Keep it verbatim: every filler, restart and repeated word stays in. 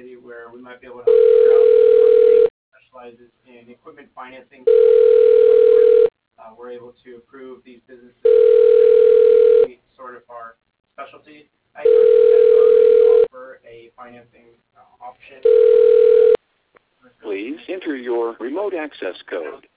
opportunity where we might be able to help figure out who specializes in equipment financing. Uh, we're able to approve these businesses to meet sort of our specialty. I know you guys already offer a financing uh, option. Please enter your remote access code.